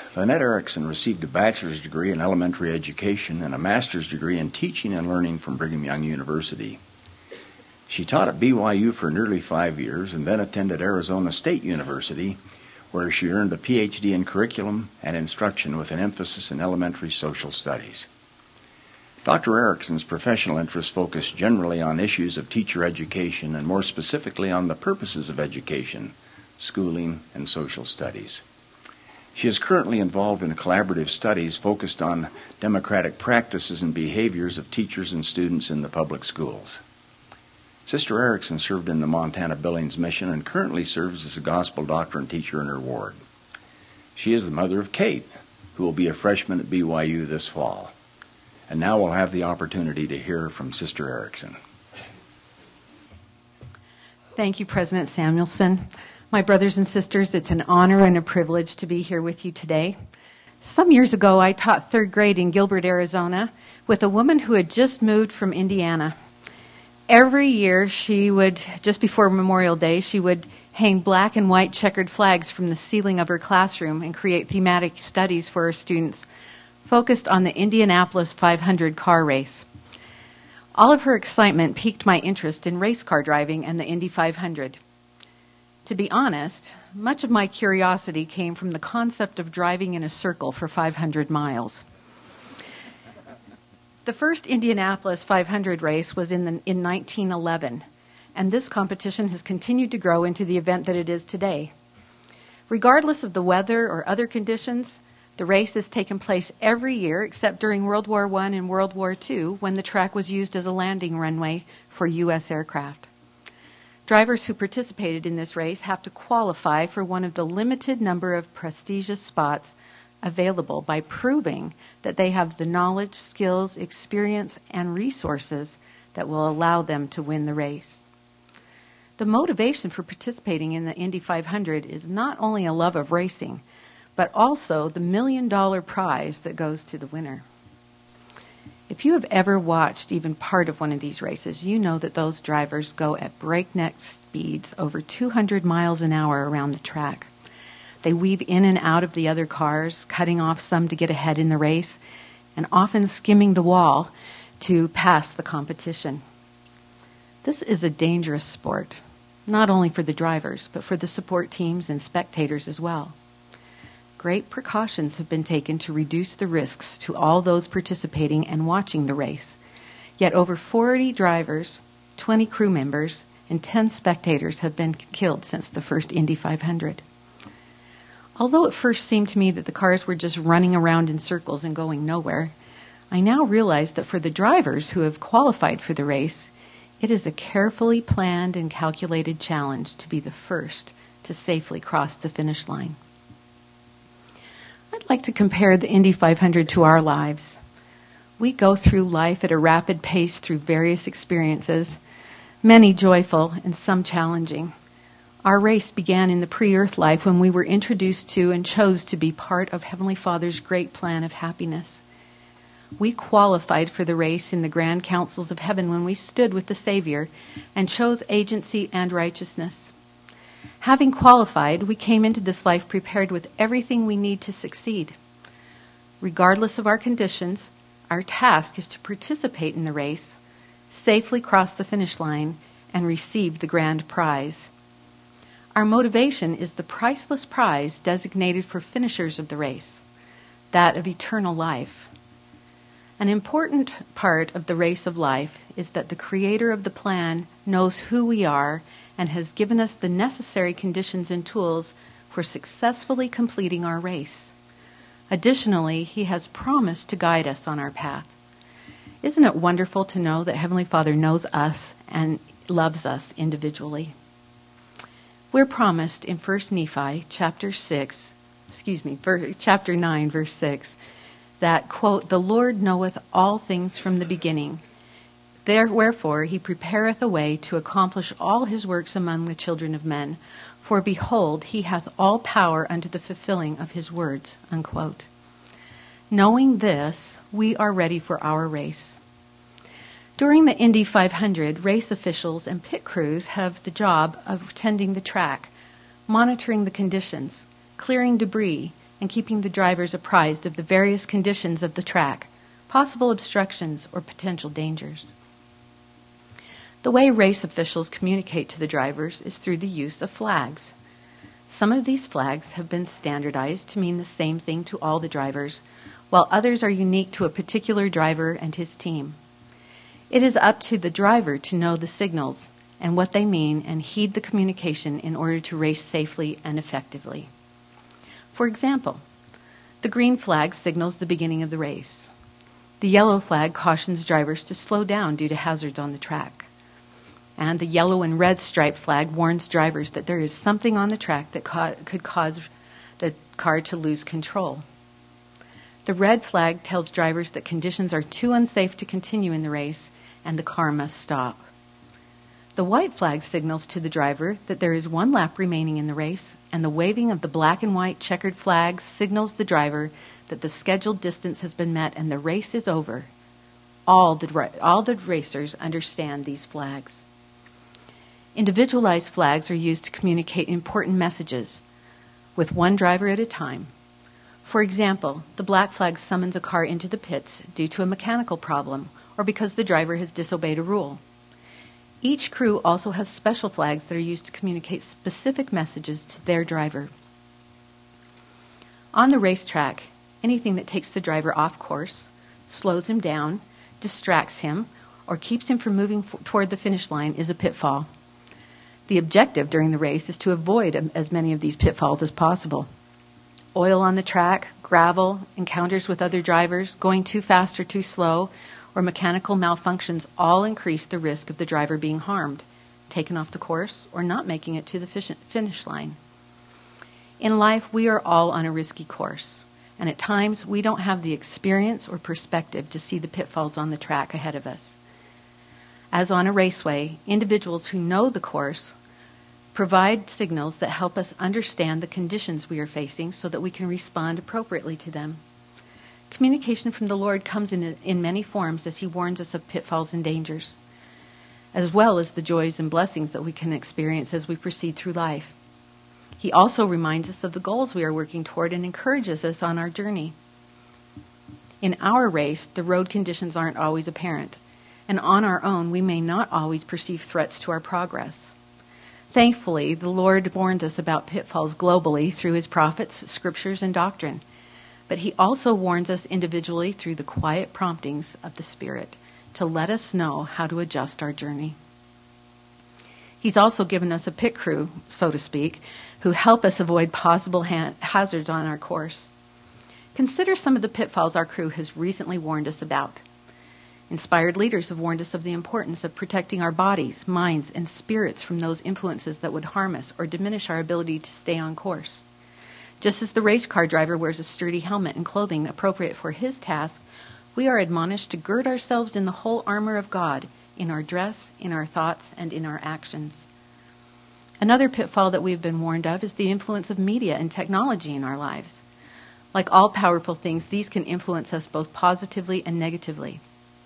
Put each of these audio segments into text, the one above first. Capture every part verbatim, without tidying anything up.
Lynette Erickson received a bachelor's degree in elementary education and a master's degree in teaching and learning from Brigham Young University. She taught at B Y U for nearly five years and then attended Arizona State University, where she earned a P H D in curriculum and instruction with an emphasis in elementary social studies. Doctor Erickson's professional interests focus generally on issues of teacher education and more specifically on the purposes of education, schooling, and social studies. She is currently involved in collaborative studies focused on democratic practices and behaviors of teachers and students in the public schools. Sister Erickson served in the Montana Billings Mission and currently serves as a gospel doctrine teacher in her ward. She is the mother of Kate, who will be a freshman at B Y U this fall. And now we'll have the opportunity to hear from Sister Erickson. Thank you, President Samuelson. My brothers and sisters, it's an honor and a privilege to be here with you today. Some years ago, I taught third grade in Gilbert, Arizona, with a woman who had just moved from Indiana. Every year, she would, just before Memorial Day, she would hang black and white checkered flags from the ceiling of her classroom and create thematic studies for her students, focused on the Indianapolis five hundred car race. All of her excitement piqued my interest in race car driving and the Indy five hundred. To be honest, much of my curiosity came from the concept of driving in a circle for five hundred miles. The first Indianapolis five hundred race was in, the, in nineteen eleven, and this competition has continued to grow into the event that it is today. Regardless of the weather or other conditions, the race has taken place every year except during World War One and World War Two, when the track was used as a landing runway for U S aircraft. Drivers who participated in this race have to qualify for one of the limited number of prestigious spots available by proving that they have the knowledge, skills, experience, and resources that will allow them to win the race. The motivation for participating in the Indy five hundred is not only a love of racing, but also the million-dollar prize that goes to the winner. If you have ever watched even part of one of these races, you know that those drivers go at breakneck speeds over two hundred miles an hour around the track. They weave in and out of the other cars, cutting off some to get ahead in the race, and often skimming the wall to pass the competition. This is a dangerous sport, not only for the drivers, but for the support teams and spectators as well. Great precautions have been taken to reduce the risks to all those participating and watching the race. Yet over forty drivers, twenty crew members, and ten spectators have been killed since the first Indy five hundred. Although it first seemed to me that the cars were just running around in circles and going nowhere, I now realize that for the drivers who have qualified for the race, it is a carefully planned and calculated challenge to be the first to safely cross the finish line. I'd like to compare the Indy five hundred to our lives. We go through life at a rapid pace through various experiences, many joyful and some challenging. Our race began in the pre-earth life when we were introduced to and chose to be part of Heavenly Father's great plan of happiness. We qualified for the race in the grand councils of heaven when we stood with the Savior and chose agency and righteousness. Having qualified, we came into this life prepared with everything we need to succeed. Regardless of our conditions, our task is to participate in the race, safely cross the finish line, and receive the grand prize. Our motivation is the priceless prize designated for finishers of the race, that of eternal life. An important part of the race of life is that the creator of the plan knows who we are and has given us the necessary conditions and tools for successfully completing our race. Additionally, he has promised to guide us on our path. Isn't it wonderful to know that Heavenly Father knows us and loves us individually? We're promised in First Nephi chapter six, excuse me, verse, chapter nine, verse six, that, quote, "The Lord knoweth all things from the beginning. There, wherefore he prepareth a way to accomplish all his works among the children of men. For behold, he hath all power unto the fulfilling of his words," unquote. Knowing this, we are ready for our race. During the Indy five hundred, race officials and pit crews have the job of tending the track, monitoring the conditions, clearing debris, and keeping the drivers apprised of the various conditions of the track, possible obstructions, or potential dangers. The way race officials communicate to the drivers is through the use of flags. Some of these flags have been standardized to mean the same thing to all the drivers, while others are unique to a particular driver and his team. It is up to the driver to know the signals and what they mean and heed the communication in order to race safely and effectively. For example, the green flag signals the beginning of the race. The yellow flag cautions drivers to slow down due to hazards on the track. And the yellow and red striped flag warns drivers that there is something on the track that ca- could cause the car to lose control. The red flag tells drivers that conditions are too unsafe to continue in the race and the car must stop. The white flag signals to the driver that there is one lap remaining in the race, and the waving of the black and white checkered flag signals the driver that the scheduled distance has been met and the race is over. All the, all the racers understand these flags. Individualized flags are used to communicate important messages with one driver at a time. For example, the black flag summons a car into the pits due to a mechanical problem or because the driver has disobeyed a rule. Each crew also has special flags that are used to communicate specific messages to their driver. On the racetrack, anything that takes the driver off course, slows him down, distracts him, or keeps him from moving f- toward the finish line is a pitfall. The objective during the race is to avoid as many of these pitfalls as possible. Oil on the track, gravel, encounters with other drivers, going too fast or too slow, or mechanical malfunctions all increase the risk of the driver being harmed, taken off the course, or not making it to the finish line. In life, we are all on a risky course, and at times we don't have the experience or perspective to see the pitfalls on the track ahead of us. As on a raceway, individuals who know the course provide signals that help us understand the conditions we are facing so that we can respond appropriately to them. Communication from the Lord comes in, in many forms as He warns us of pitfalls and dangers, as well as the joys and blessings that we can experience as we proceed through life. He also reminds us of the goals we are working toward and encourages us on our journey. In our race, the road conditions aren't always apparent, and on our own, we may not always perceive threats to our progress. Thankfully, the Lord warns us about pitfalls globally through His prophets, scriptures, and doctrine. But He also warns us individually through the quiet promptings of the Spirit to let us know how to adjust our journey. He's also given us a pit crew, so to speak, who help us avoid possible ha- hazards on our course. Consider some of the pitfalls our crew has recently warned us about. Inspired leaders have warned us of the importance of protecting our bodies, minds, and spirits from those influences that would harm us or diminish our ability to stay on course. Just as the race car driver wears a sturdy helmet and clothing appropriate for his task, we are admonished to gird ourselves in the whole armor of God, in our dress, in our thoughts, and in our actions. Another pitfall that we've been warned of is the influence of media and technology in our lives. Like all powerful things, these can influence us both positively and negatively.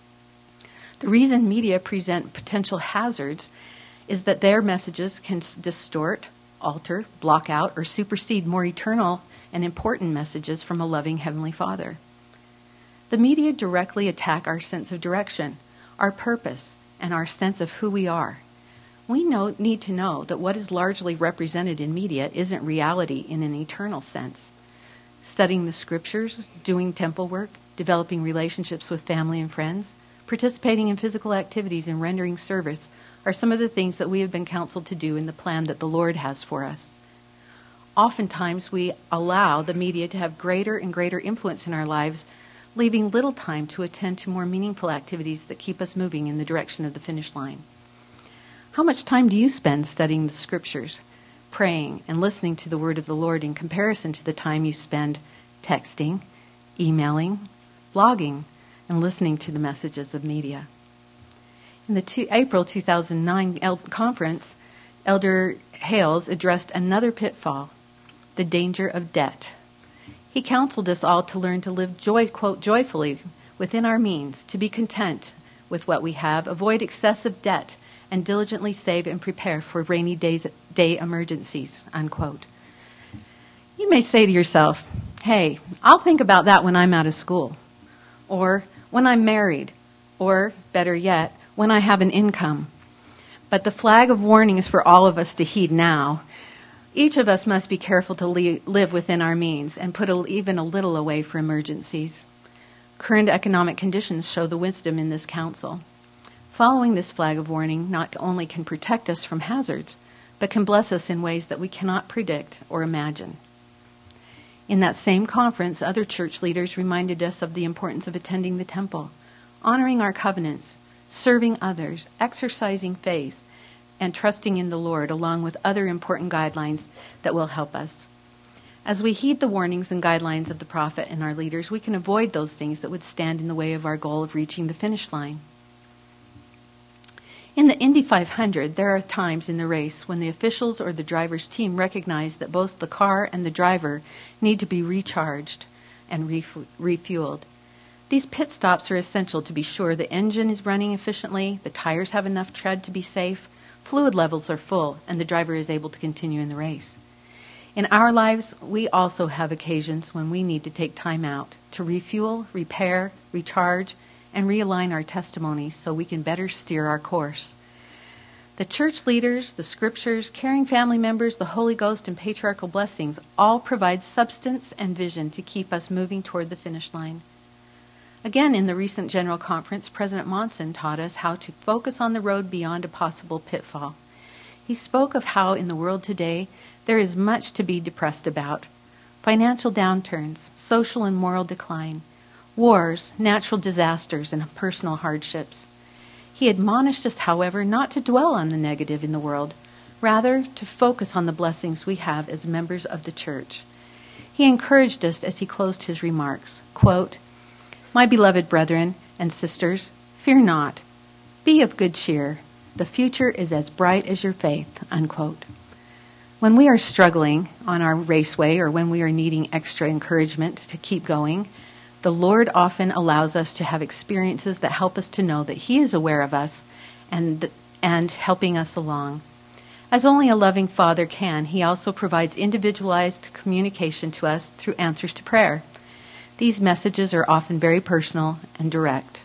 The reason media present potential hazards is that their messages can distort, alter, block out, or supersede more eternal and important messages from a loving Heavenly Father. The media directly attack our sense of direction, our purpose, and our sense of who we are. We know, need to know that what is largely represented in media isn't reality in an eternal sense. Studying the scriptures, doing temple work, developing relationships with family and friends, participating in physical activities, and rendering service are some of the things that we have been counseled to do in the plan that the Lord has for us. Oftentimes, we allow the media to have greater and greater influence in our lives, leaving little time to attend to more meaningful activities that keep us moving in the direction of the finish line. How much time do you spend studying the scriptures, praying, and listening to the word of the Lord in comparison to the time you spend texting, emailing, blogging, and listening to the messages of media? In the two, April two thousand nine El- conference, Elder Hales addressed another pitfall, the danger of debt. He counseled us all to learn to live joy, quote, joyfully within our means, to be content with what we have, avoid excessive debt, and diligently save and prepare for rainy days, day emergencies, unquote. You may say to yourself, Hey, I'll think about that when I'm out of school, or when I'm married, or, better yet, when I have an income. But the flag of warning is for all of us to heed now. Each of us must be careful to li- live within our means and put a, even a little away for emergencies. Current economic conditions show the wisdom in this counsel. Following this flag of warning not only can protect us from hazards, but can bless us in ways that we cannot predict or imagine. In that same conference, other church leaders reminded us of the importance of attending the temple, honoring our covenants, serving others, exercising faith, and trusting in the Lord, along with other important guidelines that will help us. As we heed the warnings and guidelines of the prophet and our leaders, we can avoid those things that would stand in the way of our goal of reaching the finish line. In the Indy five hundred, there are times in the race when the officials or the driver's team recognize that both the car and the driver need to be recharged and refu- refueled. These pit stops are essential to be sure the engine is running efficiently, the tires have enough tread to be safe, fluid levels are full, and the driver is able to continue in the race. In our lives, we also have occasions when we need to take time out to refuel, repair, recharge, and realign our testimonies so we can better steer our course. The church leaders, the scriptures, caring family members, the Holy Ghost, and patriarchal blessings all provide substance and vision to keep us moving toward the finish line. Again, in the recent General Conference, President Monson taught us how to focus on the road beyond a possible pitfall. He spoke of how in the world today there is much to be depressed about: financial downturns, social and moral decline, wars, natural disasters, and personal hardships. He admonished us, however, not to dwell on the negative in the world, rather to focus on the blessings we have as members of the church. He encouraged us as he closed his remarks, quote, "My beloved brethren and sisters, fear not. Be of good cheer. The future is as bright as your faith," unquote. When we are struggling on our raceway or when we are needing extra encouragement to keep going, the Lord often allows us to have experiences that help us to know that He is aware of us and, and helping us along. As only a loving Father can, He also provides individualized communication to us through answers to prayer. These messages are often very personal and direct.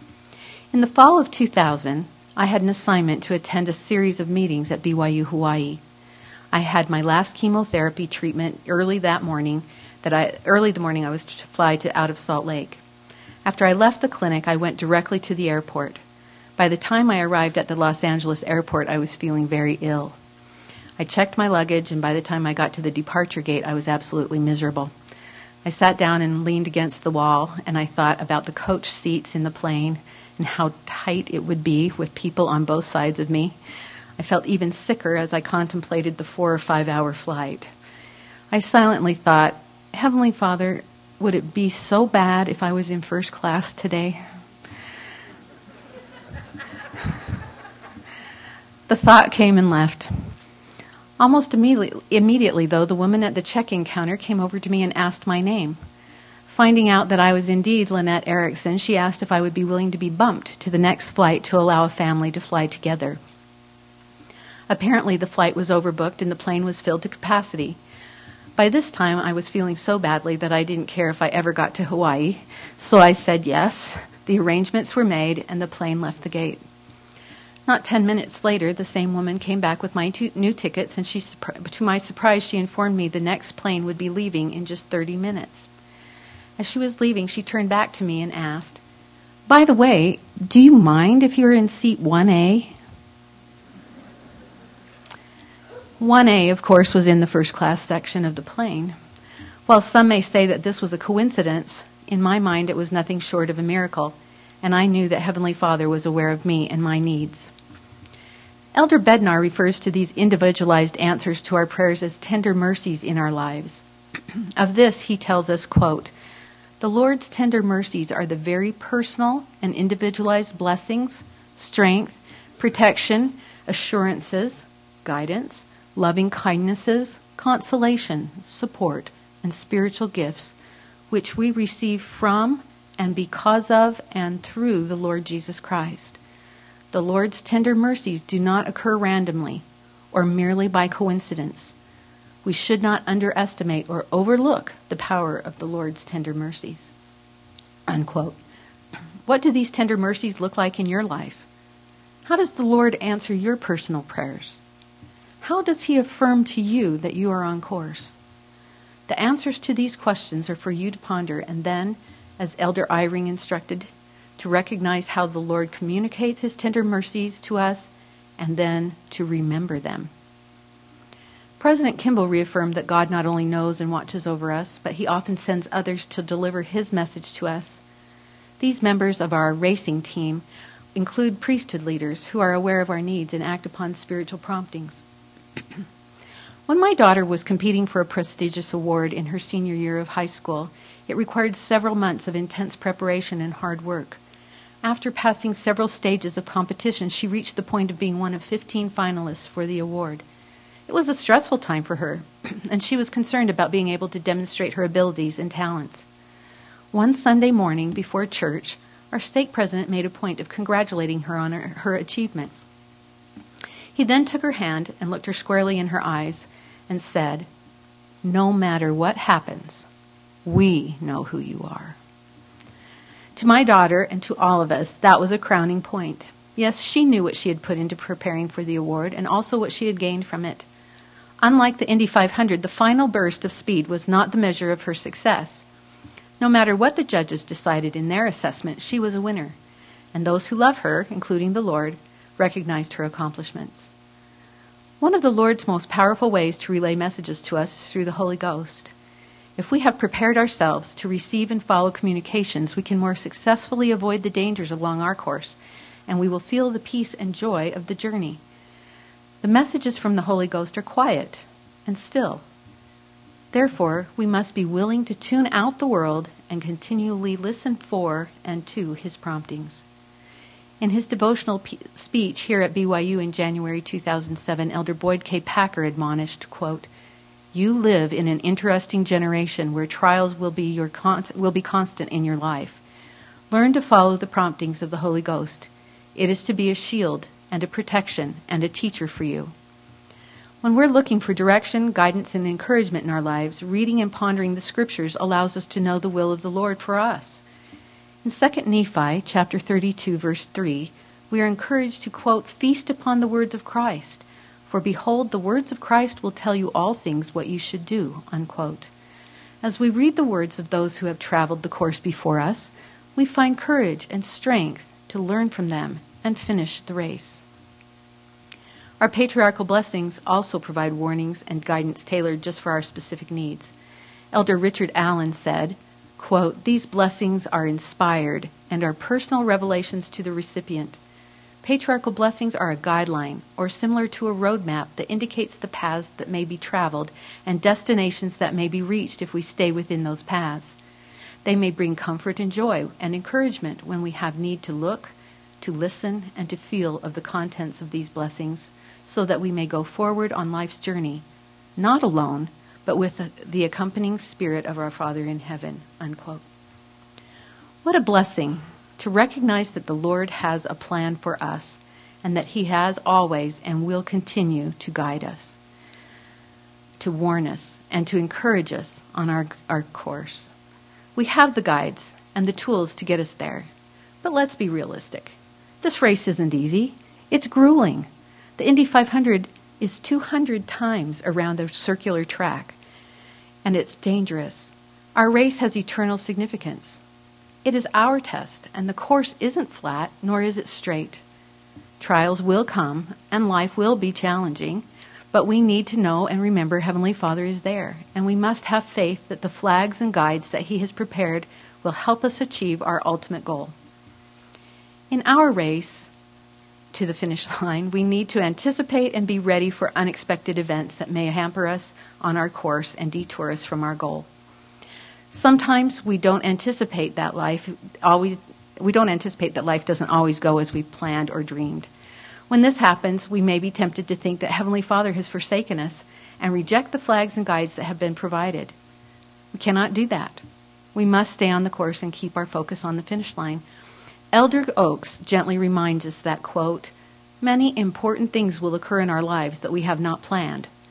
In the fall of two thousand, I had an assignment to attend a series of meetings at B Y U Hawaii. I had my last chemotherapy treatment early that morning, that I early the morning I was to fly to out of Salt Lake. After I left the clinic, I went directly to the airport. By the time I arrived at the Los Angeles airport, I was feeling very ill. I checked my luggage, and by the time I got to the departure gate, I was absolutely miserable. I sat down and leaned against the wall, and I thought about the coach seats in the plane and how tight it would be with people on both sides of me. I felt even sicker as I contemplated the four or five hour flight. I silently thought, Heavenly Father, would it be so bad if I was in first class today? The thought came and left. Almost immediately, immediately, though, the woman at the check-in counter came over to me and asked my name. Finding out that I was indeed Lynette Erickson, she asked if I would be willing to be bumped to the next flight to allow a family to fly together. Apparently, the flight was overbooked and the plane was filled to capacity. By this time, I was feeling so badly that I didn't care if I ever got to Hawaii, so I said yes. The arrangements were made, and the plane left the gate. Not ten minutes later, the same woman came back with my two new tickets, and she, to my surprise, she informed me the next plane would be leaving in just thirty minutes. As she was leaving, she turned back to me and asked, "By the way, do you mind if you're in seat one A?" one A, of course, was in the first class section of the plane. While some may say that this was a coincidence, in my mind it was nothing short of a miracle, and I knew that Heavenly Father was aware of me and my needs. Elder Bednar refers to these individualized answers to our prayers as tender mercies in our lives. Of this, he tells us, quote, "The Lord's tender mercies are the very personal and individualized blessings, strength, protection, assurances, guidance, loving kindnesses, consolation, support, and spiritual gifts, which we receive from and because of and through the Lord Jesus Christ. The Lord's tender mercies do not occur randomly or merely by coincidence. We should not underestimate or overlook the power of the Lord's tender mercies." Unquote. What do these tender mercies look like in your life? How does the Lord answer your personal prayers? How does He affirm to you that you are on course? The answers to these questions are for you to ponder, and then, as Elder Eyring instructed, to recognize how the Lord communicates His tender mercies to us, and then to remember them. President Kimball reaffirmed that God not only knows and watches over us, but He often sends others to deliver His message to us. These members of our racing team include priesthood leaders who are aware of our needs and act upon spiritual promptings. When my daughter was competing for a prestigious award in her senior year of high school, it required several months of intense preparation and hard work. After passing several stages of competition, she reached the point of being one of fifteen finalists for the award. It was a stressful time for her, and she was concerned about being able to demonstrate her abilities and talents. One Sunday morning before church, our stake president made a point of congratulating her on her, her achievement. He then took her hand and looked her squarely in her eyes and said, "No matter what happens, we know who you are." To my daughter and to all of us, that was a crowning point. Yes, she knew what she had put into preparing for the award and also what she had gained from it. Unlike the Indy five hundred, the final burst of speed was not the measure of her success. No matter what the judges decided in their assessment, she was a winner, and those who love her, including the Lord, recognized her accomplishments. One of the Lord's most powerful ways to relay messages to us is through the Holy Ghost. If we have prepared ourselves to receive and follow communications, we can more successfully avoid the dangers along our course, and we will feel the peace and joy of the journey. The messages from the Holy Ghost are quiet and still. Therefore, we must be willing to tune out the world and continually listen for and to His promptings. In his devotional pe- speech here at B Y U in January two thousand seven, Elder Boyd K. Packer admonished, quote, "You live in an interesting generation where trials will be your con- will be constant in your life. Learn to follow the promptings of the Holy Ghost. It is to be a shield and a protection and a teacher for you." When we're looking for direction, guidance, and encouragement in our lives, reading and pondering the Scriptures allows us to know the will of the Lord for us. In Second Nephi, chapter thirty-two, verse three, we are encouraged to, quote, "Feast upon the words of Christ, for behold, the words of Christ will tell you all things what you should do," unquote. As we read the words of those who have traveled the course before us, we find courage and strength to learn from them and finish the race. Our patriarchal blessings also provide warnings and guidance tailored just for our specific needs. Elder Richard Allen said, quote, "These blessings are inspired and are personal revelations to the recipient. Patriarchal blessings are a guideline, or similar to a roadmap that indicates the paths that may be traveled and destinations that may be reached if we stay within those paths. They may bring comfort and joy and encouragement when we have need to look, to listen, and to feel of the contents of these blessings, so that we may go forward on life's journey, not alone, but with the accompanying Spirit of our Father in heaven," unquote. What a blessing to recognize that the Lord has a plan for us and that He has always and will continue to guide us, to warn us, and to encourage us on our, our course. We have the guides and the tools to get us there, but let's be realistic. This race isn't easy. It's grueling. The Indy five hundred is two hundred times around a circular track, and it's dangerous. Our race has eternal significance. It is our test, and the course isn't flat, nor is it straight. Trials will come, and life will be challenging, but we need to know and remember Heavenly Father is there, and we must have faith that the flags and guides that He has prepared will help us achieve our ultimate goal. In our race to the finish line, we need to anticipate and be ready for unexpected events that may hamper us on our course and detour us from our goal. Sometimes we don't anticipate that life always we don't anticipate that life doesn't always go as we planned or dreamed. When this happens, we may be tempted to think that Heavenly Father has forsaken us and reject the flags and guides that have been provided. We cannot do that. We must stay on the course and keep our focus on the finish line. Elder Oaks gently reminds us that, quote, "Many important things will occur in our lives that we have not planned.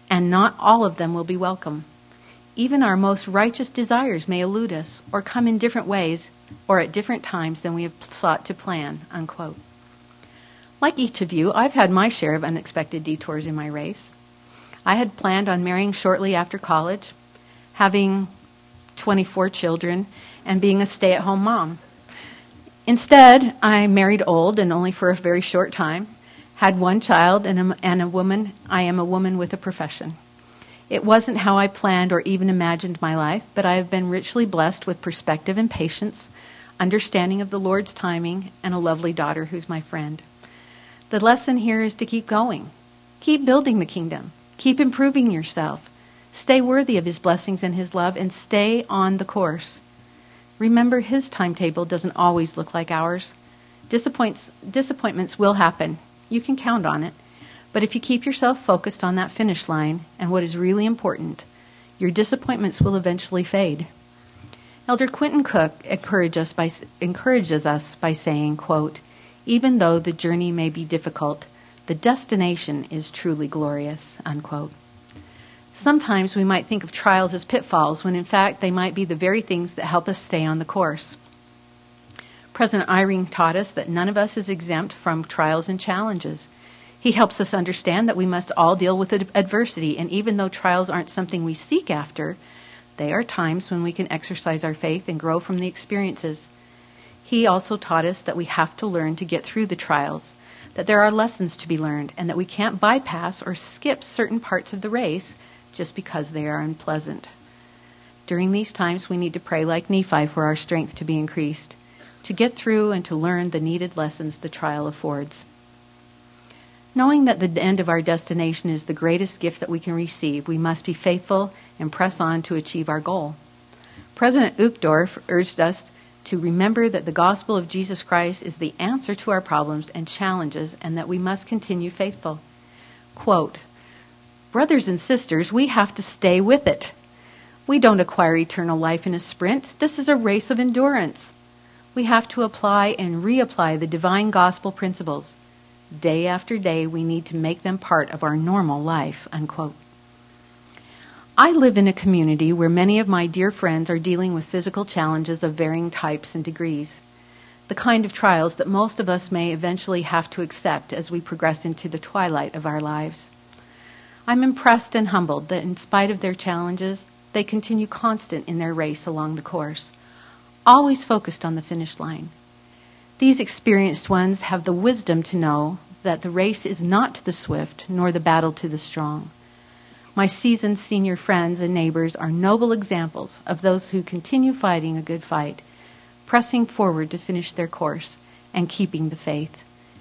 and not all of them will be welcome. Even our most righteous desires may elude us or come in different ways or at different times than we have sought to plan, unquote. Like each of you, I've had my share of unexpected detours in my race. I had planned on marrying shortly after college, having twenty-four children, and being a stay-at-home mom. Instead, I married old and only for a very short time, had one child and a, and a woman. I am a woman with a profession. It wasn't how I planned or even imagined my life, but I have been richly blessed with perspective and patience, understanding of the Lord's timing, and a lovely daughter who's my friend. The lesson here is to keep going. Keep building the kingdom. Keep improving yourself. Stay worthy of His blessings and His love, and stay on the course. Remember, His timetable doesn't always look like ours. Disappoints, disappointments will happen. You can count on it. But if you keep yourself focused on that finish line and what is really important, your disappointments will eventually fade. Elder Quentin Cook encourage us by, encourages us by saying, quote, "Even though the journey may be difficult, the destination is truly glorious," unquote. Sometimes we might think of trials as pitfalls when in fact they might be the very things that help us stay on the course. President Eyring taught us that none of us is exempt from trials and challenges. He helps us understand that we must all deal with adversity, and even though trials aren't something we seek after, they are times when we can exercise our faith and grow from the experiences. He also taught us that we have to learn to get through the trials, that there are lessons to be learned, and that we can't bypass or skip certain parts of the race just because they are unpleasant. During these times, we need to pray like Nephi for our strength to be increased, to get through and to learn the needed lessons the trial affords. Knowing that the end of our destination is the greatest gift that we can receive, we must be faithful and press on to achieve our goal. President Uchtdorf urged us to remember that the gospel of Jesus Christ is the answer to our problems and challenges, and that we must continue faithful. Quote, "Brothers and sisters, we have to stay with it. We don't acquire eternal life in a sprint. This is a race of endurance. We have to apply and reapply the divine gospel principles. Day after day, we need to make them part of our normal life," unquote. I live in a community where many of my dear friends are dealing with physical challenges of varying types and degrees, the kind of trials that most of us may eventually have to accept as we progress into the twilight of our lives. I'm impressed and humbled that in spite of their challenges, they continue constant in their race along the course, always focused on the finish line. These experienced ones have the wisdom to know that the race is not to the swift, nor the battle to the strong. My seasoned senior friends and neighbors are noble examples of those who continue fighting a good fight, pressing forward to finish their course, and keeping the faith.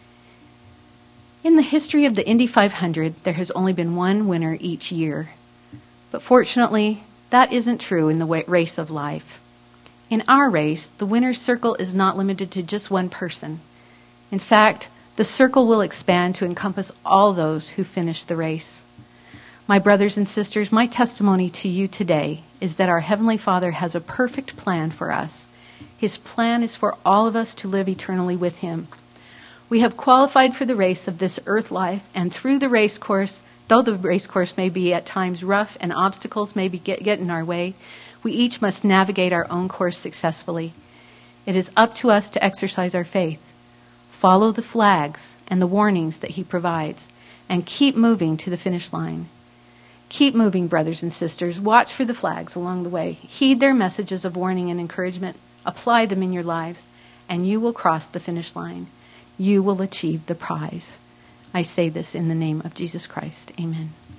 In the history of the Indy five hundred, there has only been one winner each year. But fortunately, that isn't true in the race of life. In our race, the winner's circle is not limited to just one person. In fact, the circle will expand to encompass all those who finish the race. My brothers and sisters, my testimony to you today is that our Heavenly Father has a perfect plan for us. His plan is for all of us to live eternally with Him. We have qualified for the race of this earth life, and through the race course, though the race course may be at times rough and obstacles may be get, get in our way, we each must navigate our own course successfully. It is up to us to exercise our faith, follow the flags and the warnings that He provides, and keep moving to the finish line. Keep moving, brothers and sisters. Watch for the flags along the way. Heed their messages of warning and encouragement. Apply them in your lives, and you will cross the finish line. You will achieve the prize. I say this in the name of Jesus Christ. Amen.